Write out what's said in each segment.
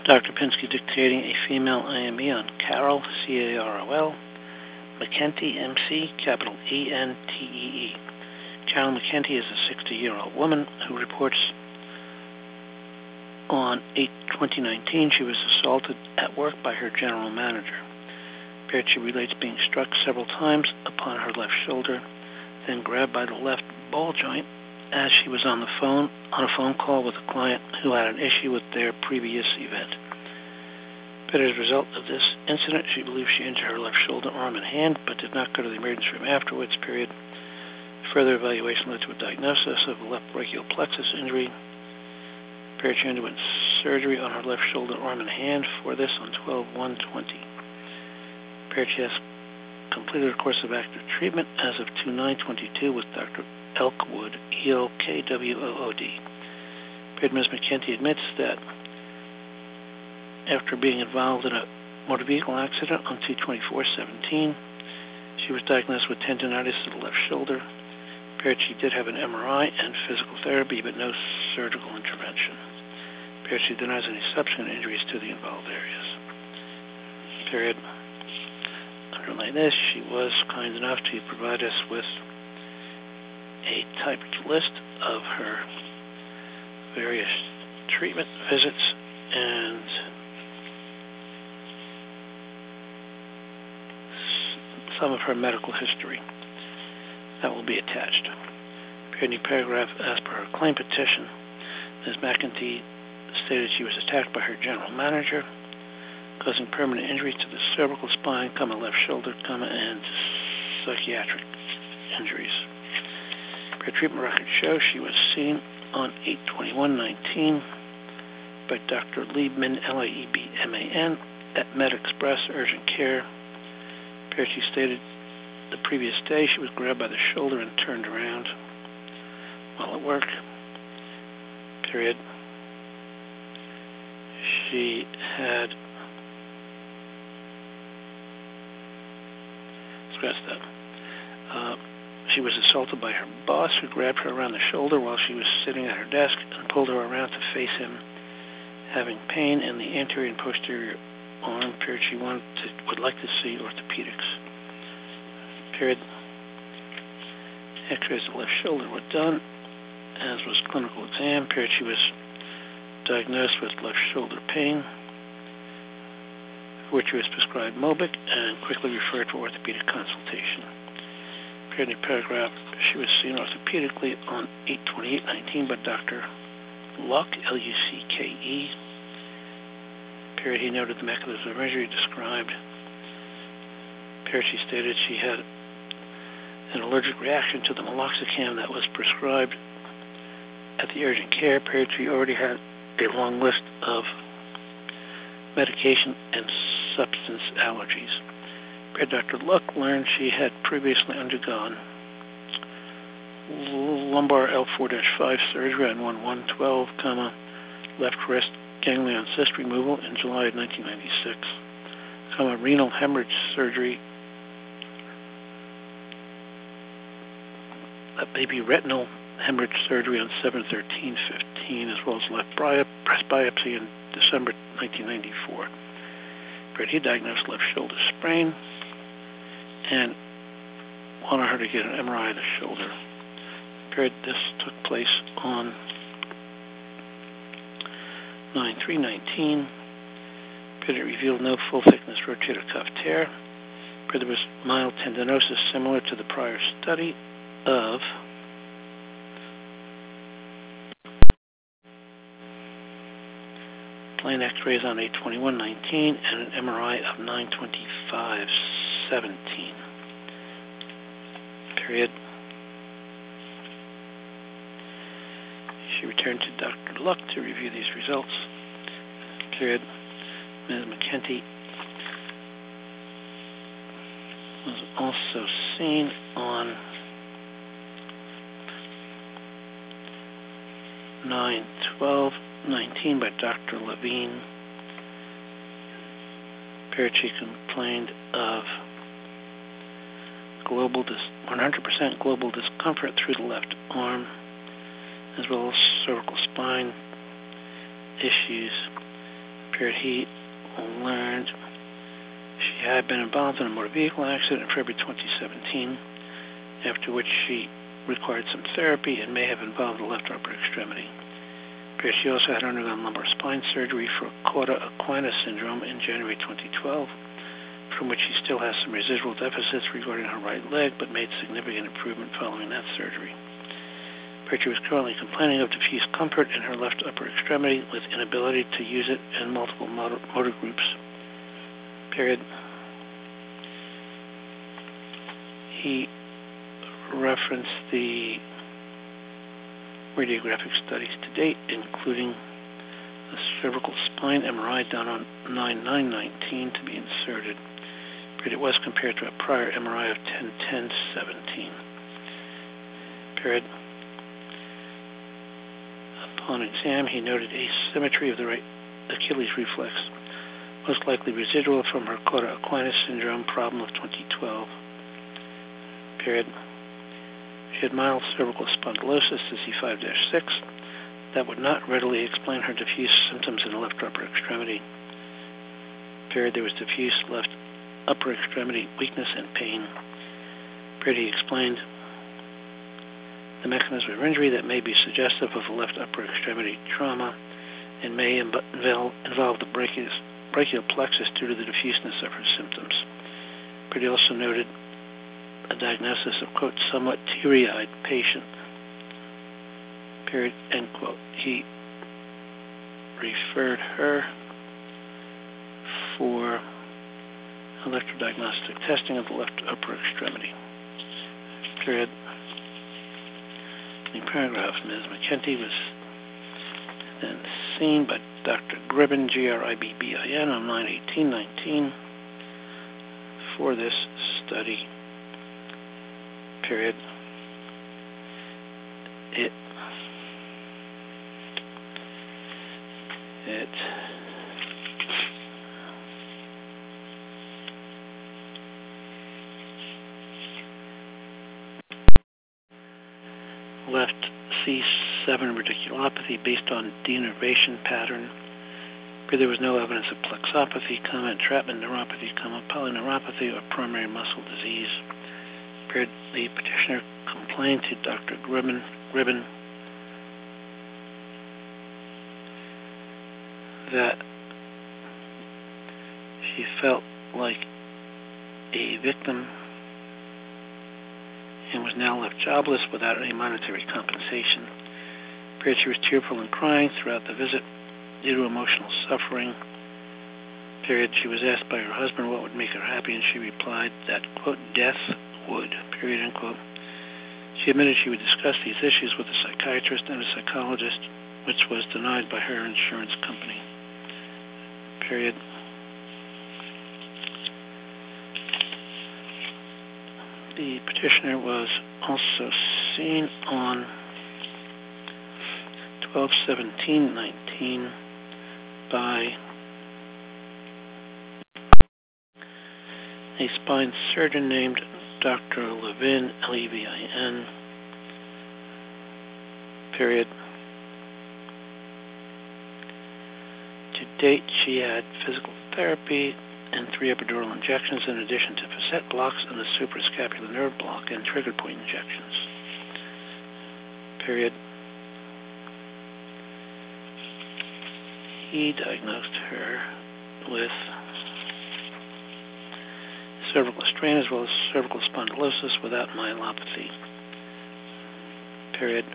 Dr. Pinsky dictating a female IME on Carol, C-A-R-O-L, McEntee, M-C, capital E-N-T-E-E. Carol McEntee is a 60-year-old woman who reports on 8/20/19 she was assaulted at work by her general manager. She relates being struck several times upon her left shoulder, then grabbed by the left ball joint as she was on a phone call with a client who had an issue with their previous event. But as a result of this incident, she believes she injured her left shoulder, arm, and hand, but did not go to the emergency room afterwards. Further evaluation led to a diagnosis of a left brachial plexus injury. She underwent surgery on her left shoulder, arm, and hand for this on 12/1/20. She has completed a course of active treatment as of 2/9/22 with Dr. Elkwood, E-L-K-W-O-O-D. Ms. McEntee admits that after being involved in a motor vehicle accident on 2/24/17, she was diagnosed with tendonitis of the left shoulder. She did have an MRI and physical therapy, but no surgical intervention. She denies any subsequent injuries to the involved areas. Underlying this, she was kind enough to provide us with a typed list of her various treatment visits and some of her medical history. That will be attached. New paragraph, as per her claim petition, Ms. McEntee stated she was attacked by her general manager, causing permanent injury to the cervical spine, left shoulder, and psychiatric injuries. Her treatment records show she was seen on 8/21/19 by Dr. Liebman, L-I-E-B-M-A-N, at Med Express Urgent Care. She stated the previous day she was grabbed by the shoulder and turned around while at work. She had she was assaulted by her boss, who grabbed her around the shoulder while she was sitting at her desk and pulled her around to face him, having pain in the anterior and posterior arm. She would like to see orthopedics. X-rays of the left shoulder were done, as was clinical exam. She was diagnosed with left shoulder pain, for which she was prescribed Mobic and quickly referred for orthopedic consultation. In paragraph, she was seen orthopedically on 8/28/19 by Dr. Luck, L-U-C-K-E. He noted the mechanism of injury described. She stated she had an allergic reaction to the meloxicam that was prescribed at the urgent care. She already had a long list of medication and substance allergies. Dr. Luck learned she had previously undergone lumbar L4-5 surgery on 1/1/12, left wrist ganglion cyst removal in July of 1996, renal hemorrhage surgery, baby retinal hemorrhage surgery on 7/13/15, as well as left breast biopsy in December 1994. He diagnosed left shoulder sprain and wanted her to get an MRI of the shoulder. This took place on 9/3/19. It revealed no full-thickness rotator cuff tear. There was mild tendinosis similar to the prior study of plain X-rays on 8/21/19 and an MRI of 9/25/17. She returned to Dr. Luck to review these results. Ms. McEntee was also seen on 9/12/19 by Dr. Levine. She complained of 100% global discomfort through the left arm, as well as cervical spine issues. Period. He learned she had been involved in a motor vehicle accident in February 2017, after which she required some therapy and may have involved the left upper extremity. Period. She also had undergone lumbar spine surgery for cauda equina syndrome in January 2012, from which she still has some residual deficits regarding her right leg, but made significant improvement following that surgery. She was currently complaining of diffuse comfort in her left upper extremity with inability to use it in multiple motor groups. Period. He referenced the radiographic studies to date, including a cervical spine MRI done on 9/9/19 to be inserted. Period. It was compared to a prior MRI of 10/10/17. Period. Upon exam, he noted asymmetry of the right Achilles reflex, most likely residual from her cauda equina syndrome problem of 2012. Period. She had mild cervical spondylosis, the C5-6, that would not readily explain her diffuse symptoms in the left upper extremity. Period. There was diffuse left upper extremity weakness and pain. Period. He explained the mechanism of injury that may be suggestive of a left upper extremity trauma and may involve the brachial plexus due to the diffuseness of her symptoms. But he also noted a diagnosis of, quote, somewhat teary-eyed patient, period, end quote. He referred her for electrodiagnostic testing of the left upper extremity, period. The paragraph, Ms. McKenty was then seen by Dr. Gribbin, Gribbin, on 9/18/19 for this study. Period. It left C7 radiculopathy based on denervation pattern. There was no evidence of plexopathy, entrapment neuropathy, polyneuropathy, or primary muscle disease. The petitioner complained to Dr. Gribbin that she felt like a victim and was now left jobless without any monetary compensation. She was tearful and crying throughout the visit due to emotional suffering. She was asked by her husband what would make her happy, and she replied that, quote, death would, period, end quote. She admitted she would discuss these issues with a psychiatrist and a psychologist, which was denied by her insurance company, period. The petitioner was also seen on 12/17/19 by a spine surgeon named Dr. Levin, Levin, period. To date, she had physical therapy and 3 epidural injections in addition to facet blocks and the suprascapular nerve block and trigger point injections, period. He diagnosed her with cervical strain as well as cervical spondylosis without myelopathy, period.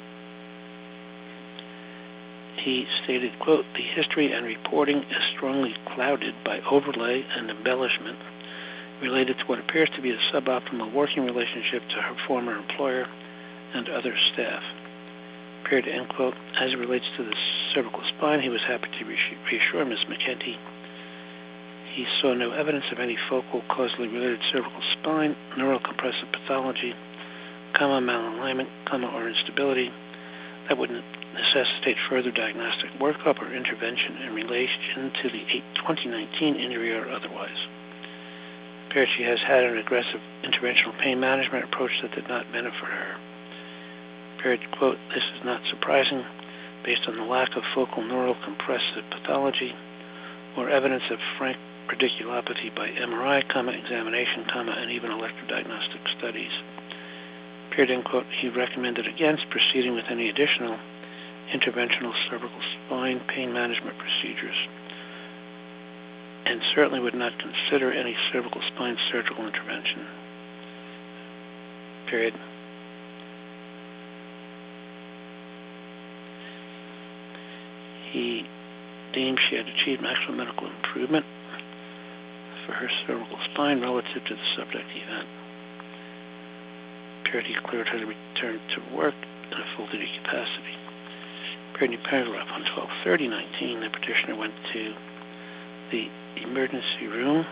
He stated, quote, the history and reporting is strongly clouded by overlay and embellishment related to what appears to be a suboptimal working relationship to her former employer and other staff, period, end quote. As it relates to the cervical spine, he was happy to reassure Ms. McKenty he saw no evidence of any focal causally related cervical spine, neurocompressive pathology, malalignment, or instability that would necessitate further diagnostic workup or intervention in relation to the 8/20/19 injury or otherwise. She has had an aggressive interventional pain management approach that did not benefit her. Quote, this is not surprising based on the lack of focal neurocompressive pathology or evidence of frank radiculopathy by MRI, examination, and even electrodiagnostic studies. Period, end quote. He recommended against proceeding with any additional interventional cervical spine pain management procedures, and certainly would not consider any cervical spine surgical intervention. Period. He deemed she had achieved maximum medical improvement for her cervical spine relative to the subject event. Period. He cleared her to return to work in a full-duty capacity. Period. New paragraph. On 12/30/19, the petitioner went to the emergency room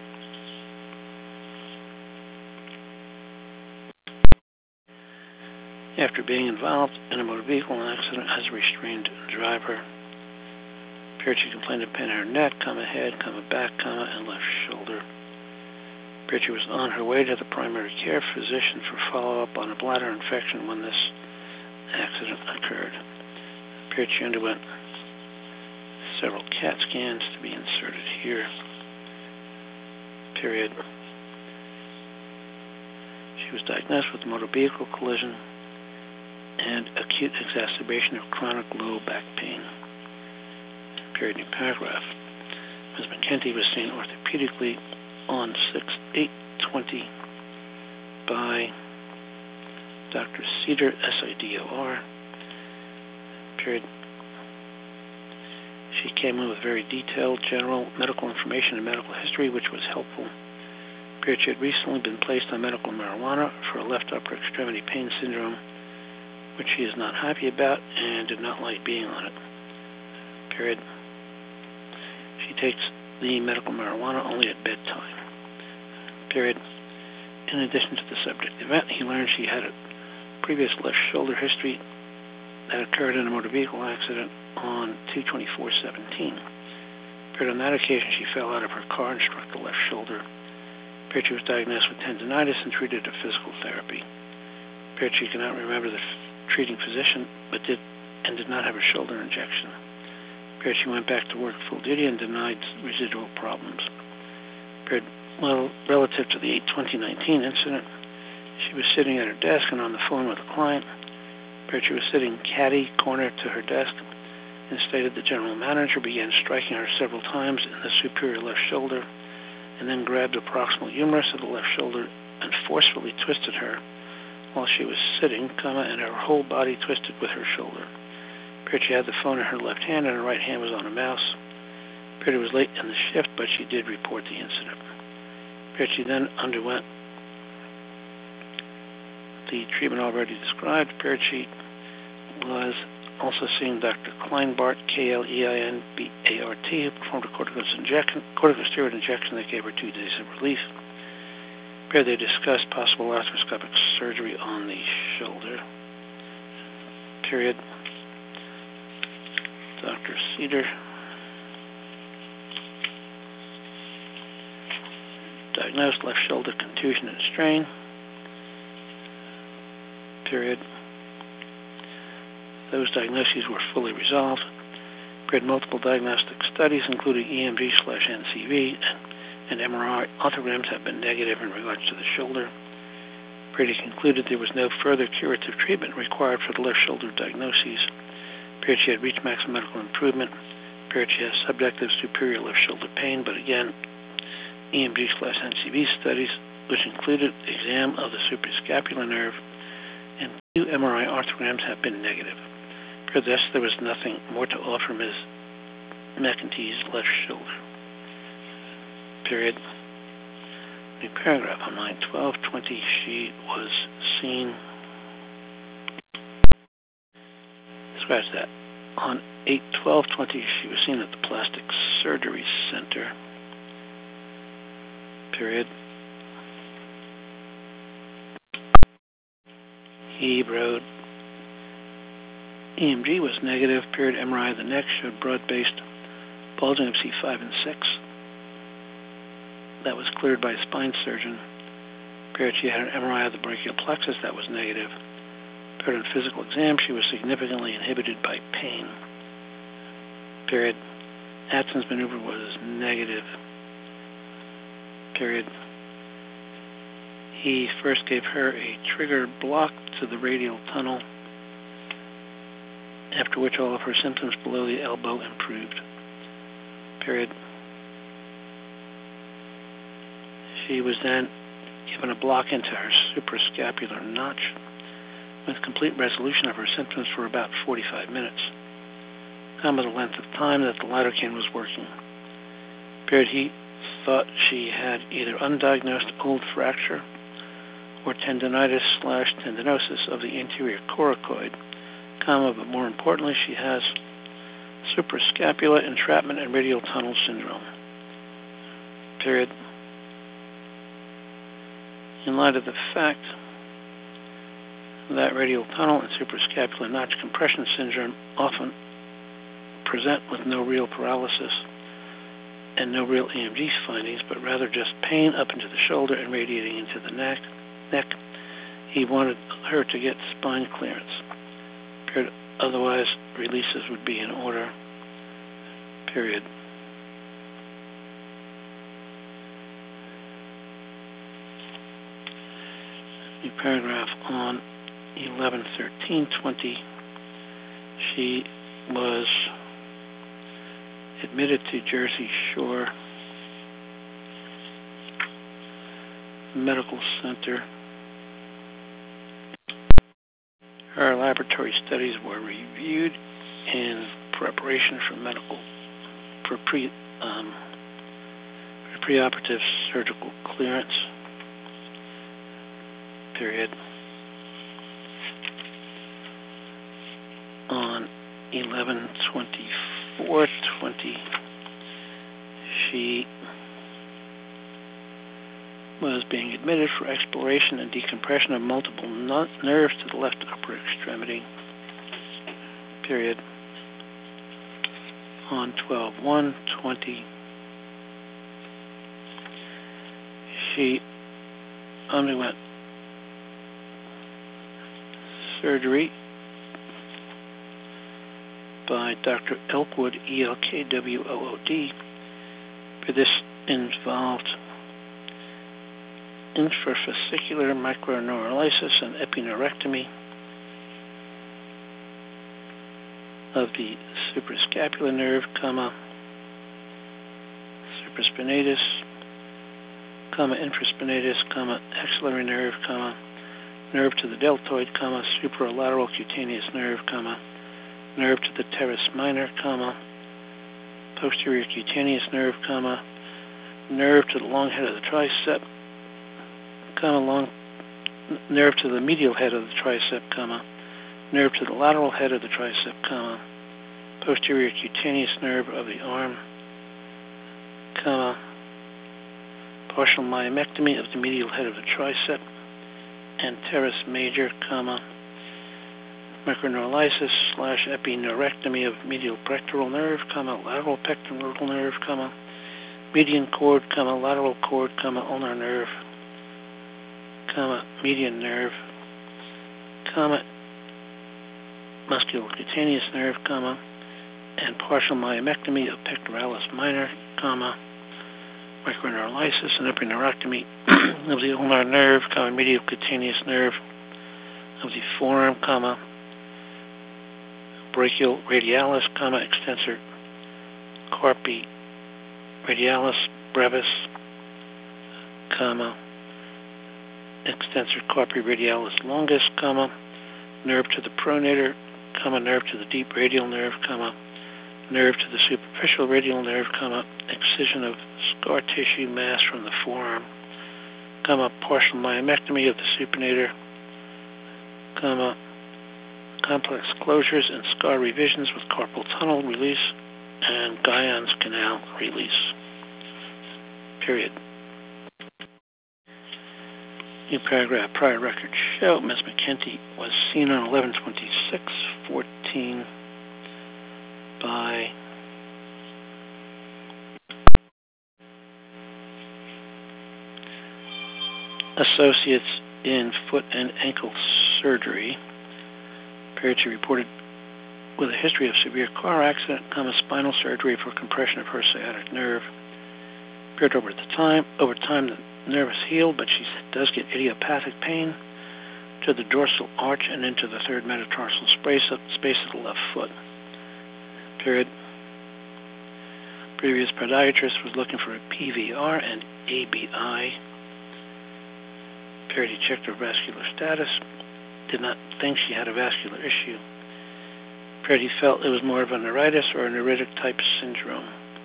after being involved in a motor vehicle accident as a restrained driver. Period. She complained of pain in her neck, head, back, and left shoulder. Period. She was on her way to the primary care physician for follow-up on a bladder infection when this accident occurred. Period. She underwent several CAT scans to be inserted here. Period. She was diagnosed with motor vehicle collision and acute exacerbation of chronic low back pain. Period. New paragraph. Ms. McKenty was seen orthopedically on 6/8/20 by Dr. Sidor, SIDOR. Period. She came in with very detailed general medical information and medical history, which was helpful. Period. She had recently been placed on medical marijuana for a left upper extremity pain syndrome, which she is not happy about and did not like being on it. Period. She takes the medical marijuana only at bedtime. Period. In addition to the subject event, he learned she had a previous left shoulder history that occurred in a motor vehicle accident on 2/24/17. Period. On that occasion, she fell out of her car and struck the left shoulder. Period. She was diagnosed with tendinitis and treated at physical therapy. Period. She cannot remember the treating physician, but did not have a shoulder injection. Period. She went back to work full duty and denied residual problems. Period. Well, relative to the 8/20/19 incident, she was sitting at her desk and on the phone with a client. Period. She was sitting catty corner to her desk and stated the general manager began striking her several times in the superior left shoulder and then grabbed the proximal humerus of the left shoulder and forcefully twisted her while she was sitting, and her whole body twisted with her shoulder. Period. She had the phone in her left hand and her right hand was on a mouse. Period. It was late in the shift, but she did report the incident. Period. She then underwent the treatment already described. Period. She was also seeing Dr. Kleinbart, Kleinbart, who performed a corticosteroid injection that gave her 2 days of relief. Period. They discussed possible arthroscopic surgery on the shoulder. Period. Dr. Sidor diagnosed left shoulder contusion and strain. Period. Those diagnoses were fully resolved. Period. Multiple diagnostic studies, including EMG/NCV and MRI arthrograms, have been negative in regards to the shoulder. Period. He concluded there was no further curative treatment required for the left shoulder diagnoses. Period. She had reached maximum medical improvement. Period. She has subjective superior left shoulder pain, but again, EMG/NCV studies, which included exam of the suprascapular nerve and 2 MRI arthrograms, have been negative. Period. Thus, there was nothing more to offer Ms. McKenty's left shoulder. Period. New paragraph. On 9/12/20, she was seen. Scratch that. On 8/12/20, she was seen at the Plastic Surgery Center. Period. He wrote, EMG was negative. Period. MRI of the neck showed broad-based bulging of C5 and 6. That was cleared by a spine surgeon. Period. She had an MRI of the brachial plexus that was negative. Period. On physical exam, she was significantly inhibited by pain. Period. Atson's maneuver was negative. Period. He first gave her a trigger block to the radial tunnel, after which all of her symptoms below the elbow improved. Period. She was then given a block into her suprascapular notch with complete resolution of her symptoms for about 45 minutes, the length of time that the lidocaine was working. Period. He thought she had either undiagnosed old fracture or tendinitis/tendinosis of the anterior coracoid, but more importantly, she has suprascapular entrapment and radial tunnel syndrome. Period. In light of the fact that radial tunnel and suprascapular notch compression syndrome often present with no real paralysis and no real EMG findings, but rather just pain up into the shoulder and radiating into the neck, he wanted her to get spine clearance. Period. Otherwise, releases would be in order. Period. New paragraph on 11/13/20. She was admitted to Jersey Shore Medical Center. Her laboratory studies were reviewed in preparation for preoperative surgical clearance. Period. On 11/24/20, she was being admitted for exploration and decompression of multiple nerves to the left upper extremity. Period. On 12/1/20, she underwent surgery by Dr. Elkwood, ELKWOOD. This involved infrafascicular microneurolysis and epinurectomy of the suprascapular nerve, supraspinatus, infraspinatus, axillary nerve, nerve to the deltoid, supralateral cutaneous nerve, nerve to the teres minor, posterior cutaneous nerve, nerve to the long head of the tricep, nerve to the medial head of the tricep, nerve to the lateral head of the tricep, posterior cutaneous nerve of the arm, partial myomectomy of the medial head of the tricep and teres major, microneurolysis/epinurectomy of medial pectoral nerve, lateral pectoral nerve, median cord, lateral cord, ulnar nerve, median nerve, musculocutaneous nerve, and partial myomectomy of pectoralis minor, microneurolysis and epinurectomy of the ulnar nerve, medial cutaneous nerve of the forearm, brachial radialis, extensor carpi radialis brevis, extensor carpi radialis longus, nerve to the pronator, nerve to the deep radial nerve, nerve to the superficial radial nerve, excision of scar tissue mass from the forearm, partial myomectomy of the supinator, complex closures and scar revisions with carpal tunnel release and Guyon's canal release. Period. New paragraph. Prior records show Ms. McKenty was seen on 11/26/14 by associates in foot and ankle surgery. Period. She reported with a history of severe car accident, spinal surgery for compression of her sciatic nerve. Period. Over time, the nerve is healed, but she does get idiopathic pain to the dorsal arch and into the third metatarsal space of the left foot. Period. Previous podiatrist was looking for a PVR and ABI. Period. He checked her vascular status. Did not think she had a vascular issue. Period. He felt it was more of a neuritis or a neuritic type syndrome.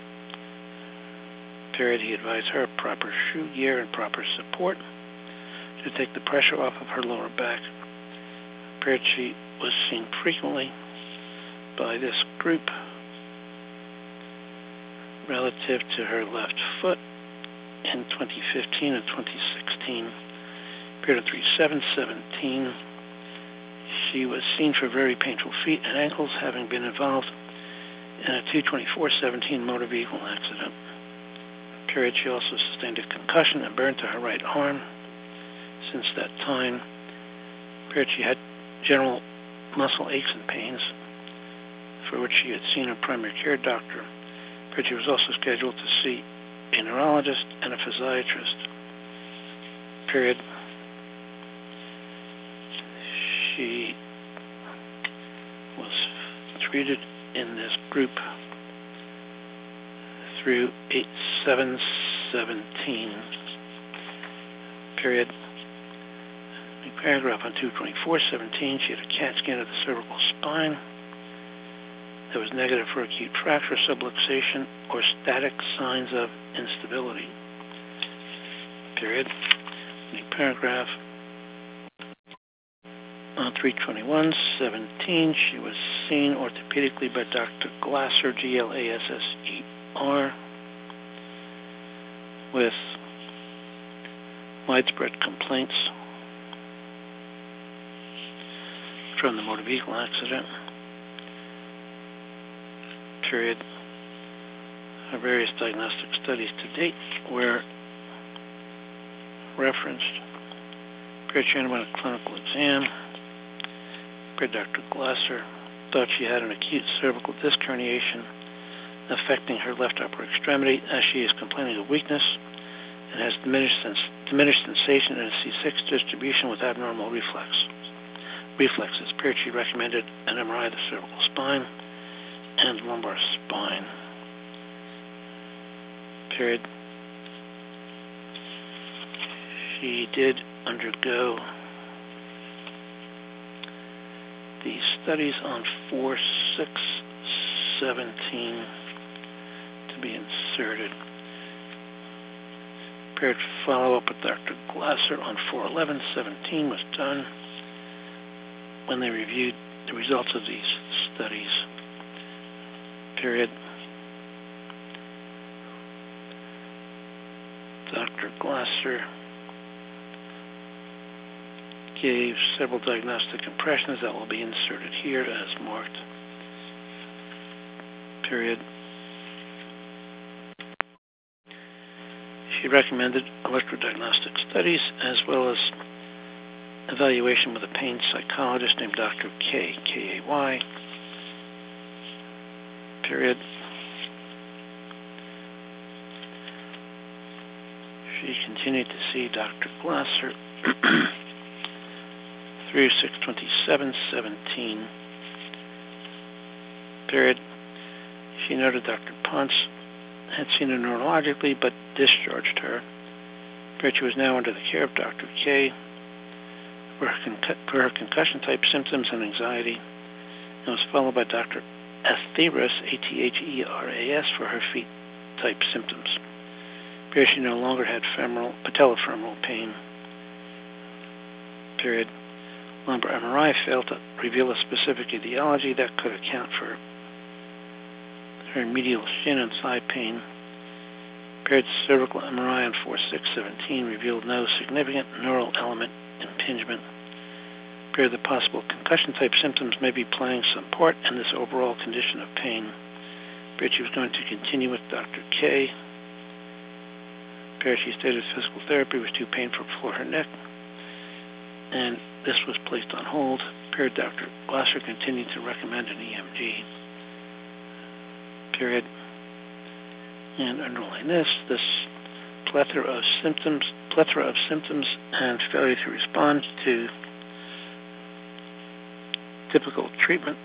Period. He advised her proper shoe gear and proper support to take the pressure off of her lower back. Period. She was seen frequently by this group relative to her left foot in 2015 and 2016. Period. 3717. She was seen for very painful feet and ankles, having been involved in a 2/24/17 motor vehicle accident. Period. She also sustained a concussion and burn to her right arm. Since that time, period, she had general muscle aches and pains, for which she had seen her primary care doctor. Period. She was also scheduled to see a neurologist and a physiatrist. Period. She was treated in this group through 8/7/17. Period. The paragraph on 2/24/17, she had a CAT scan of the cervical spine that was negative for acute fracture, subluxation, or static signs of instability. Period. The paragraph on 3/21/17, she was seen orthopedically by Dr. Glasser, Glasser, with widespread complaints from the motor vehicle accident. Period. Her various diagnostic studies to date were referenced. Period. She underwent a clinical exam. Period. Dr. Glasser thought she had an acute cervical disc herniation affecting her left upper extremity, as she is complaining of weakness and has diminished sensation in a C6 distribution with abnormal reflexes. Period. She recommended an MRI of the cervical spine and lumbar spine. Period. She did undergo the studies on 4/6/17 to be inserted. Period. Follow-up with Dr. Glasser on 4/11/17 was done when they reviewed the results of these studies. Period. Dr. Glasser gave several diagnostic impressions that will be inserted here as marked. Period. She recommended electrodiagnostic studies as well as evaluation with a pain psychologist named Dr. Kay, K-A-Y. Period. She continued to see Dr. Glasser through 6/27/17. Period. She noted Dr. Ponce had seen her neurologically but discharged her. Period. She was now under the care of Dr. K for her concussion-type symptoms and anxiety, and was followed by Dr. Atheras, Atheras, for her feet-type symptoms. Period. She no longer had patellofemoral pain. Period. Lumbar MRI failed to reveal a specific etiology that could account for her medial shin and side pain. Period. Cervical MRI on 4/6/17 revealed no significant neural element impingement. Period. The possible concussion-type symptoms may be playing some part in this overall condition of pain. Period. She was going to continue with Dr. K. Period. She stated physical therapy was too painful for her neck, and this was placed on hold. Period. Dr. Glasser continued to recommend an EMG. Period. And underline this plethora of symptoms and failure to respond to typical treatment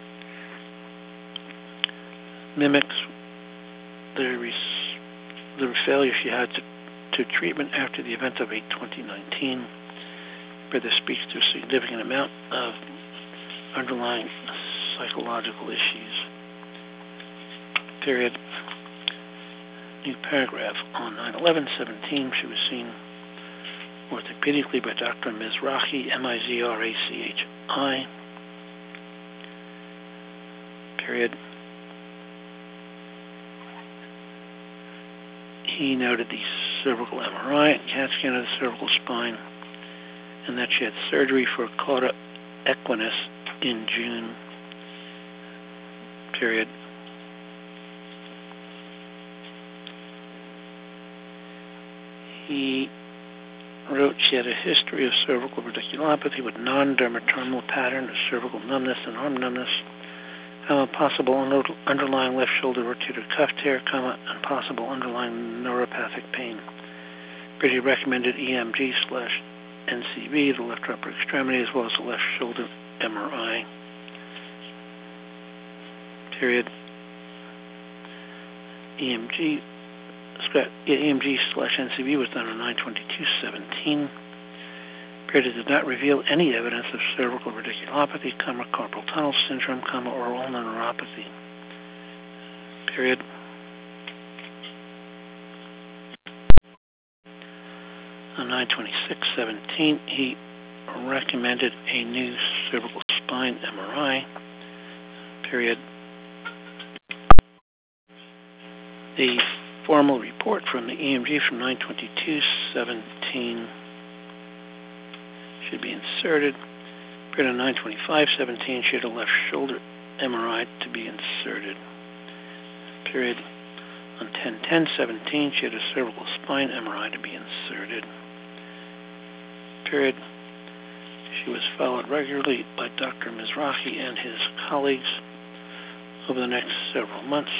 mimics the failure she had to treatment after the event of 8/2019, where this speaks to a significant amount of underlying psychological issues. Period. New paragraph. On 9/11/17, she was seen orthopedically by Dr. Mizrahi, M-I-Z-R-A-C-H-I. Period. He noted the cervical MRI and CAT scan of the cervical spine, and that she had surgery for cauda equinis in June. Period. He wrote she had a history of cervical radiculopathy with non-dermatomal pattern of cervical numbness and arm numbness, possible underlying left shoulder rotator cuff tear, and possible underlying neuropathic pain. Pretty recommended EMG/NCV, the left upper extremity, as well as the left shoulder MRI. Period. EMG/NCV was done on 9/22/17. Period. It did not reveal any evidence of cervical radiculopathy, carpal tunnel syndrome, or ulnar neuropathy. Period. On 9/26/17, he recommended a new cervical spine MRI. Period. The formal report from the EMG from 9/22/17 should be inserted. Period. On 9/25/17, she had a left shoulder MRI to be inserted. Period. On 10/10/17, she had a cervical spine MRI to be inserted. Period. She was followed regularly by Dr. Mizrahi and his colleagues over the next several months.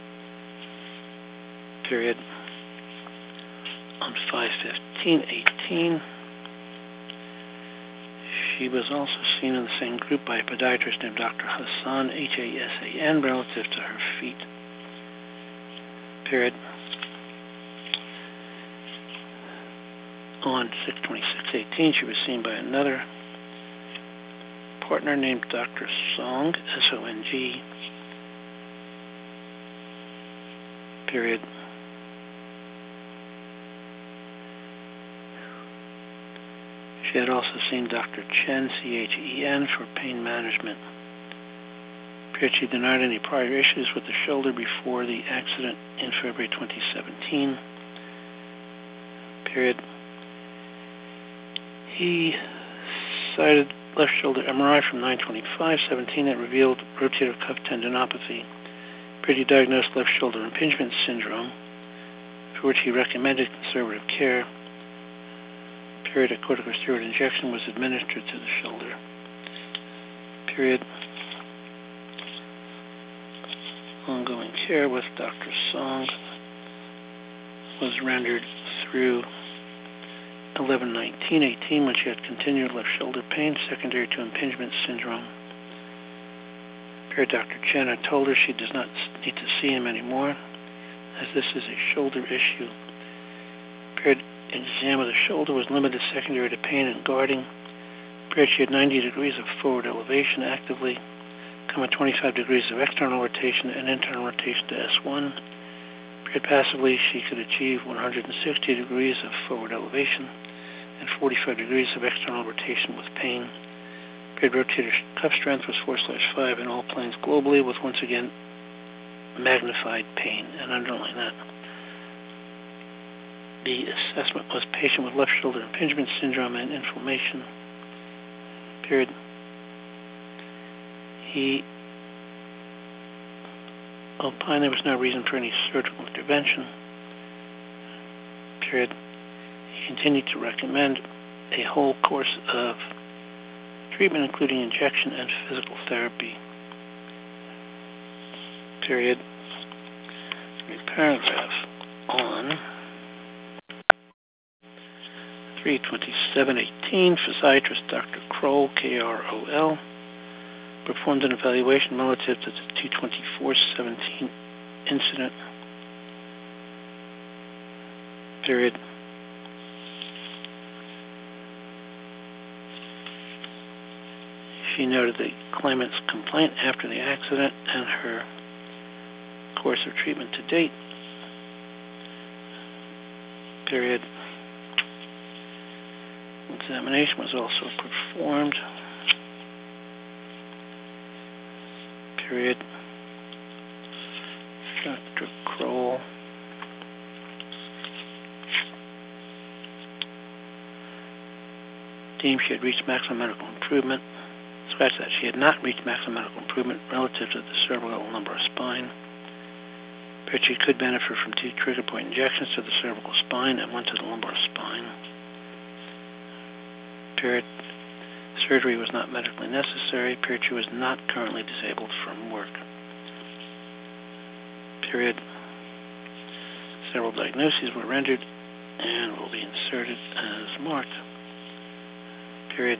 Period. On 5/15/18, she was also seen in the same group by a podiatrist named Dr. Hassan, H-A-S-A-N, relative to her feet. Period. On 6/26/18, she was seen by another partner named Dr. Song, S-O-N-G. Period. She had also seen Dr. Chen, C-H-E-N, for pain management. Period. She denied any prior issues with the shoulder before the accident in February 2017. Period. He cited left shoulder MRI from 9/25/17 that revealed rotator cuff tendinopathy. Period. He diagnosed left shoulder impingement syndrome, for which he recommended conservative care. Period. A corticosteroid injection was administered to the shoulder. Period. Ongoing care with Dr. Song was rendered through 11/19/18, when she had continued left shoulder pain secondary to impingement syndrome. Period. Dr. Chen had told her she does not need to see him anymore, as this is a shoulder issue. Period. Exam of the shoulder was limited secondary to pain and guarding. Period. She had 90 degrees of forward elevation actively, 25 degrees of external rotation and internal rotation to S1. Period. Passively, she could achieve 160 degrees of forward elevation and 45 degrees of external rotation with pain. Period. Rotator cuff strength was 4/5 in all planes globally, with once again magnified pain, and underline that. The assessment was patient with left shoulder impingement syndrome and inflammation. Period. He opined there was no reason for any surgical intervention. Period. He continued to recommend a whole course of treatment, including injection and physical therapy. Period. A paragraph on 3/27/18, physiatrist Dr. Kroll, K-R-O-L, performed an evaluation relative to the 2/24/17 incident. Period. She noted the claimant's complaint after the accident and her course of treatment to date. Period. Examination was also performed. Period. Dr. Kroll. Deemed she had reached maximum medical improvement. Scratch that. She had not reached maximum medical improvement relative to the cervical and lumbar spine. But she could benefit from 2 trigger point injections to the cervical spine and 1 to the lumbar spine. Period. Surgery was not medically necessary. Period. She was not currently disabled from work. Period. Several diagnoses were rendered and will be inserted as marked. Period.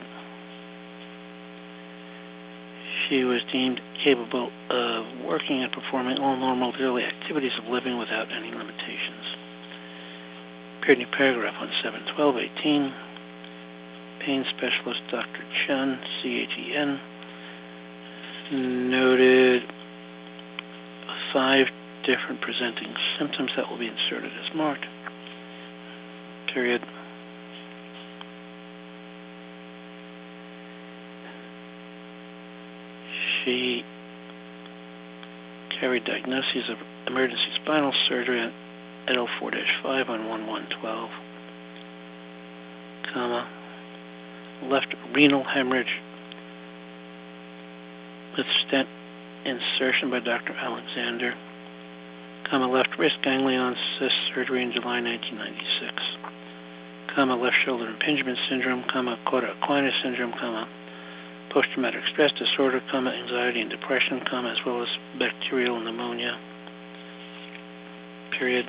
She was deemed capable of working and performing all normal daily activities of living without any limitations. Period. New paragraph on 7/12/18. Pain specialist Dr. Chen, C-H-E-N, noted 5 different presenting symptoms that will be inserted as marked. Period. She carried diagnoses of emergency spinal surgery at L4-5 on 1/1/12, left renal hemorrhage with stent insertion by Dr. Alexander, left wrist ganglion cyst surgery in July 1996, left shoulder impingement syndrome, Cauda equina syndrome, post-traumatic stress disorder, anxiety and depression, as well as bacterial pneumonia. Period.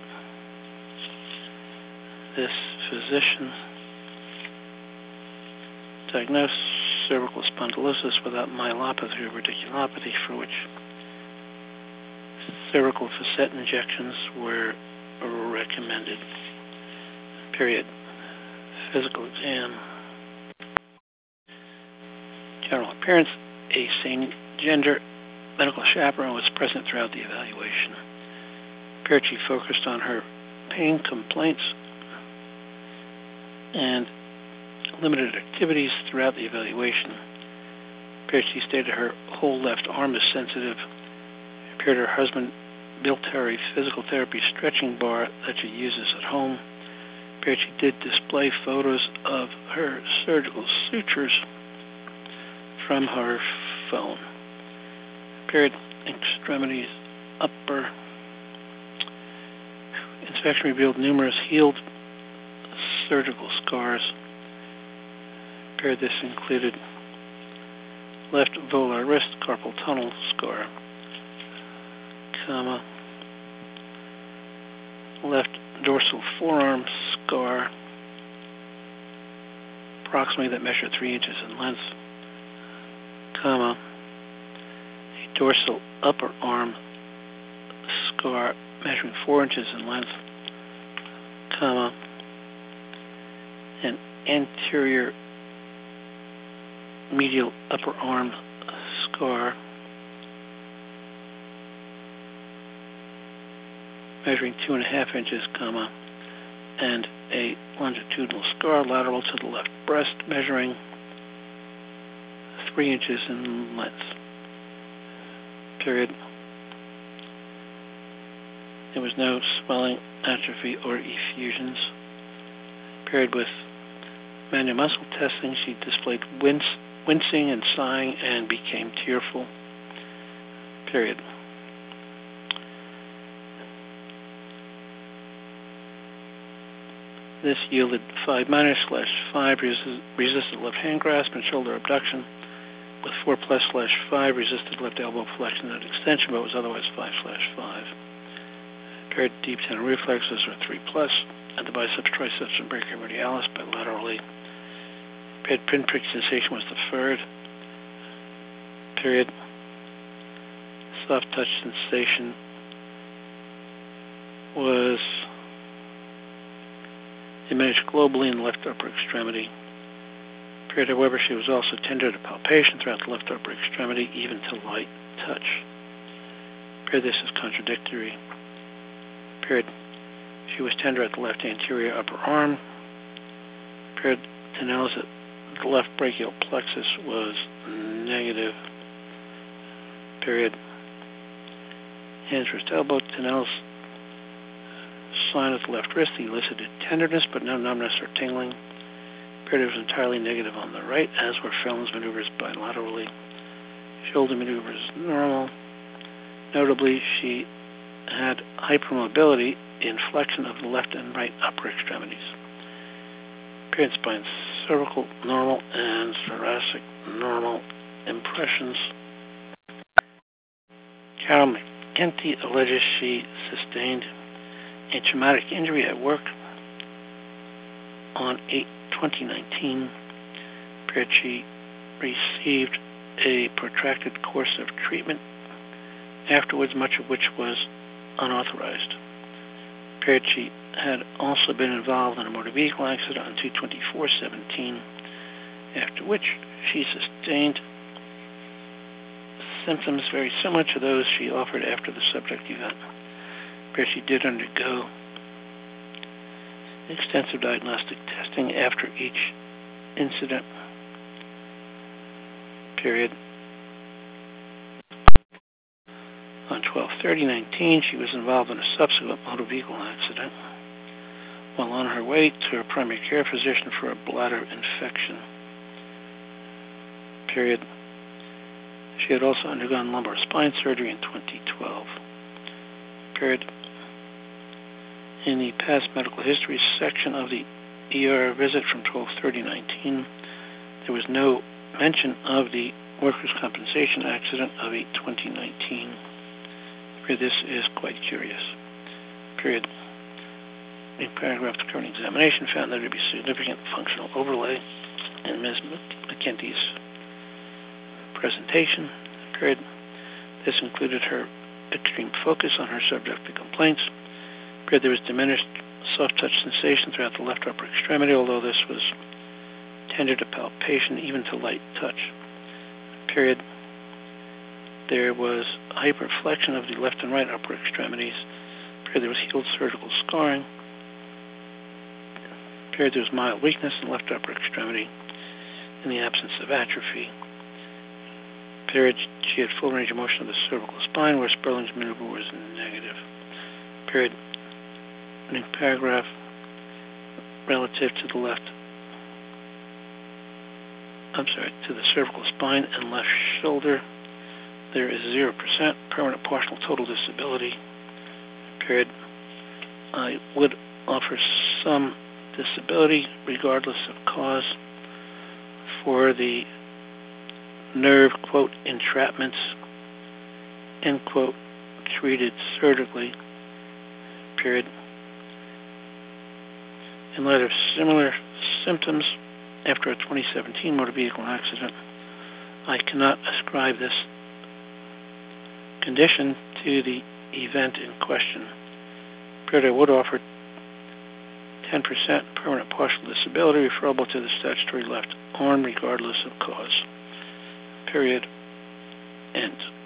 This physician diagnosed cervical spondylosis without myelopathy or radiculopathy, for which cervical facet injections were recommended. Period. Physical exam. General appearance. A same-gender medical chaperone was present throughout the evaluation. Period. She focused on her pain complaints and limited activities throughout the evaluation. Period. She stated her whole left arm is sensitive. Period. Her husband built her a physical therapy stretching bar that she uses at home. Period. She did display photos of her surgical sutures from her phone. Period. Extremities, upper. Inspection revealed numerous healed surgical scars. Period. This included left volar wrist carpal tunnel scar, left dorsal forearm scar, approximately that measured 3 inches in length, a dorsal upper arm scar measuring 4 inches in length, an anterior medial upper arm scar measuring 2.5 inches, and a longitudinal scar lateral to the left breast measuring 3 inches in length. Period. There was no swelling, atrophy, or effusions. Period. With manual muscle testing, she displayed wincing and sighing and became tearful. Period. This yielded 5-/5 resisted left hand grasp and shoulder abduction, with 4+/5, resisted left elbow flexion and extension, but was otherwise 5/5. Paired deep tendon reflexes are 3+, at the biceps, triceps, and brachioradialis bilaterally. Paired pinprick sensation was the third. Period. Soft touch sensation was diminished globally in the left upper extremity. Period. However, she was also tender to palpation throughout the left upper extremity, even to light touch. Period. This is contradictory. Period. She was tender at the left anterior upper arm. Period. Tenellus at the left brachial plexus was negative. Period. Hands, wrist, elbow. Tenellus sign of the left wrist elicited tenderness, but no numbness or tingling. Period. Was entirely negative on the right, as were Phelan's maneuvers bilaterally. Shoulder maneuvers normal. Notably, she had hypermobility in flexion of the left and right upper extremities. Period. Spine cervical normal and thoracic normal impressions. Carol McKenty alleges she sustained a traumatic injury at work on 8/2019. Period. She received a protracted course of treatment afterwards, much of which was unauthorized. Period. She had also been involved in a motor vehicle accident on 2/24/17, after which she sustained symptoms very similar to those she offered after the subject event. Period. She did undergo extensive diagnostic testing after each incident. Period. On 12/30/19, she was involved in a subsequent motor vehicle accident while on her way to her primary care physician for a bladder infection. Period. She had also undergone lumbar spine surgery in 2012. Period. In the past medical history section of the ER visit from 12/30/19, there was no mention of the workers' compensation accident of 8/20/19. This is quite curious. Period. A paragraph, the current examination found there to be significant functional overlay in Ms. McKenty's presentation. Period. This included her extreme focus on her subjective complaints. Period. There was diminished soft touch sensation throughout the left upper extremity, although this was tender to palpation, even to light touch. Period. There was hyperflexion of the left and right upper extremities. Period. There was healed surgical scarring. Period. There was mild weakness in the left upper extremity in the absence of atrophy. Period. She had full range of motion of the cervical spine, where Sperling's maneuver was negative. Period. New paragraph relative to the left. To the cervical spine and left shoulder. There is 0% permanent partial total disability. Period. I would offer some disability, regardless of cause, for the nerve, quote, entrapments, end quote, treated surgically. Period. In light of similar symptoms after a 2017 motor vehicle accident, I cannot ascribe this condition to the event in question. Period. I would offer 10% permanent partial disability referable to the statutory left arm regardless of cause. Period. End.